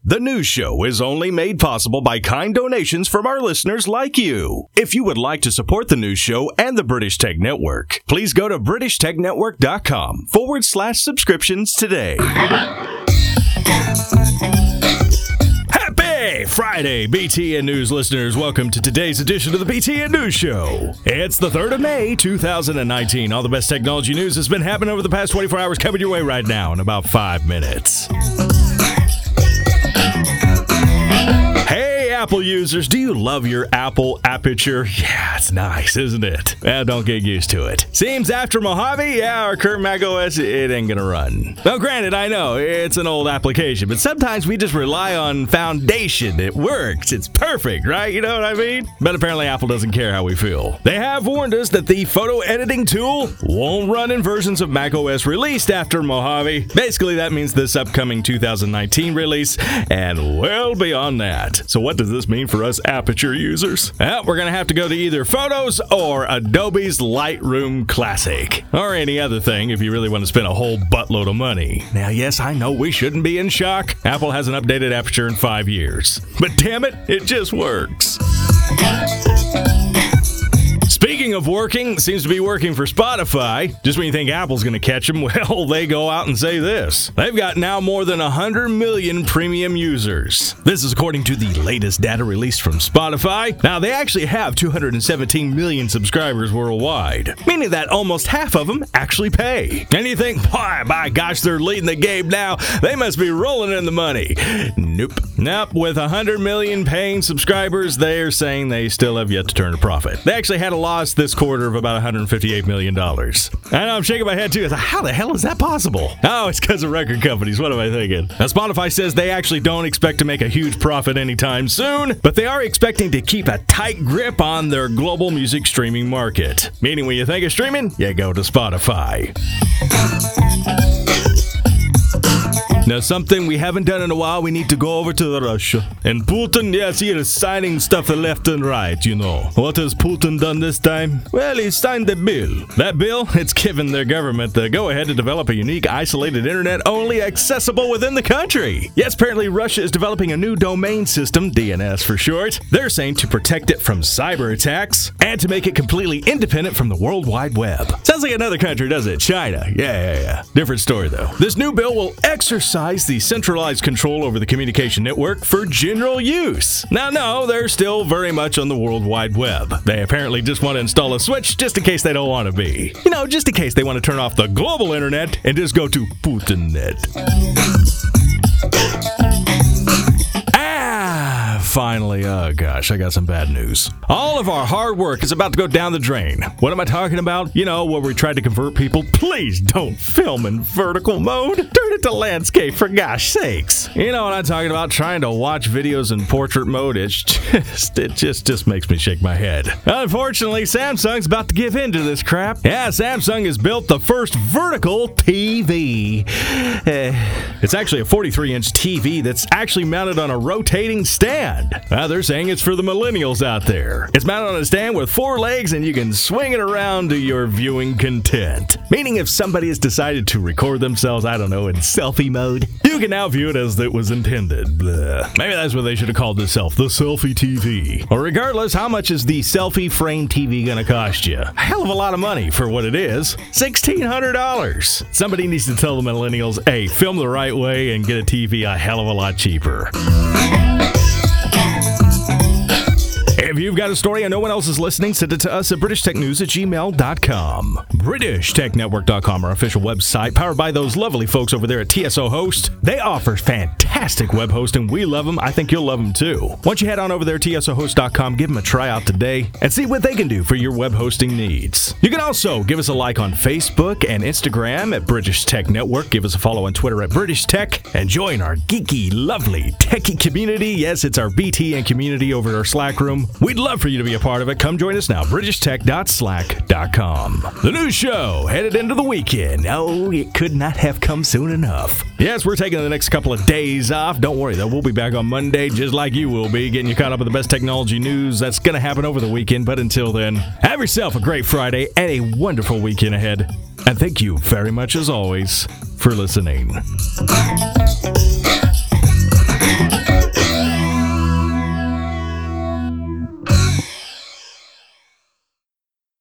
The news show is only made possible by kind donations from our listeners like you. If you would like to support the news show and the British Tech Network, please go to BritishTechNetwork.com/subscriptions today. Happy Friday, BTN News listeners. Welcome to today's edition of the BTN News Show. It's the 3rd of May, 2019. All the best technology news has been happening over the past 24 hours coming your way right now in about 5 minutes. Hey, Apple users, do you love your Apple Aperture? Yeah, it's nice, isn't it? Well, don't get used to it. Seems after Mojave, our current macOS, it ain't gonna run. Now, granted, I know it's an old application, but sometimes we just rely on foundation. It works. It's perfect, right? You know what I mean? But apparently Apple doesn't care how we feel. They have warned us that the photo editing tool won't run in versions of macOS released after Mojave. Basically, that means this upcoming 2019 release and well beyond that. So what does this mean for us Aperture users? Well, we're going to have to go to either Photos or Adobe's Lightroom Classic. Or any other thing if you really want to spend a whole buttload of money. Now, yes, I know we shouldn't be in shock. Apple hasn't updated Aperture in 5 years. But damn it, it just works. Speaking of working, seems to be working for Spotify. Just when you think Apple's going to catch them, well, they go out and say this. They've got now more than 100 million premium users. This is according to the latest data released from Spotify. Now, they actually have 217 million subscribers worldwide, meaning that almost half of them actually pay. And you think, boy, by gosh, they're leading the game now. They must be rolling in the money. Nope. With 100 million paying subscribers, they're saying they still have yet to turn a profit. They actually had a loss this quarter of about $158 million. I know, I'm shaking my head too. How the hell is that possible? Oh, it's because of record companies. What am I thinking? Now, Spotify says they actually don't expect to make a huge profit anytime soon, but they are expecting to keep a tight grip on their global music streaming market. Meaning when you think of streaming, you go to Spotify. Now, something we haven't done in a while, we need to go over to Russia. And Putin, yes, he is signing stuff left and right, you know. What has Putin done this time? Well, he signed the bill. That bill, it's given their government the go-ahead to develop a unique, isolated internet only accessible within the country. Yes, apparently Russia is developing a new domain system, DNS for short. They're saying to protect it from cyber attacks and to make it completely independent from the World Wide Web. Sounds like another country, doesn't it? China. Yeah. Different story, though. This new bill will exercise the centralized control over the communication network for general use. Now, no, they're still very much on the World Wide Web. They apparently just want to install a switch just in case they don't want to be. You know, just in case they want to turn off the global internet and just go to Putinnet. Finally, oh gosh, I got some bad news. All of our hard work is about to go down the drain. What am I talking about? You know, where we tried to convert people. Please don't film in vertical mode. Turn it to landscape, for gosh sakes. You know what I'm talking about? Trying to watch videos in portrait mode, it just makes me shake my head. Unfortunately, Samsung's about to give in to this crap. Yeah, Samsung has built the first vertical TV. It's actually a 43-inch TV that's actually mounted on a rotating stand. They're saying it's for the millennials out there. It's mounted on a stand with 4 legs and you can swing it around to your viewing content. Meaning if somebody has decided to record themselves, I don't know, in selfie mode, you can now view it as it was intended. Blech. Maybe that's what they should have called itself, the selfie TV. Or regardless, how much is the selfie frame TV gonna cost you? A hell of a lot of money for what it is. $1,600. Somebody needs to tell the millennials, hey, film the right way and get a TV a hell of a lot cheaper. If you've got a story and no one else is listening, send it to us at BritishTechNews@gmail.com. BritishTechNetwork.com, our official website, powered by those lovely folks over there at TSO Host. They offer fantastic web hosting. We love them. I think you'll love them too. Once you head on over there, TSOHost.com, give them a try out today and see what they can do for your web hosting needs. You can also give us a like on Facebook and Instagram at British Tech Network. Give us a follow on Twitter at British Tech and join our geeky, lovely, techie community. Yes, it's our BTN community over at our Slack room. We'd love for you to be a part of it. Come join us now, BritishTech.slack.com. The news show headed into the weekend. Oh, it could not have come soon enough. Yes, we're taking the next couple of days off. Don't worry, though. We'll be back on Monday, just like you will be, getting you caught up with the best technology news that's going to happen over the weekend. But until then, have yourself a great Friday and a wonderful weekend ahead. And thank you very much, as always, for listening.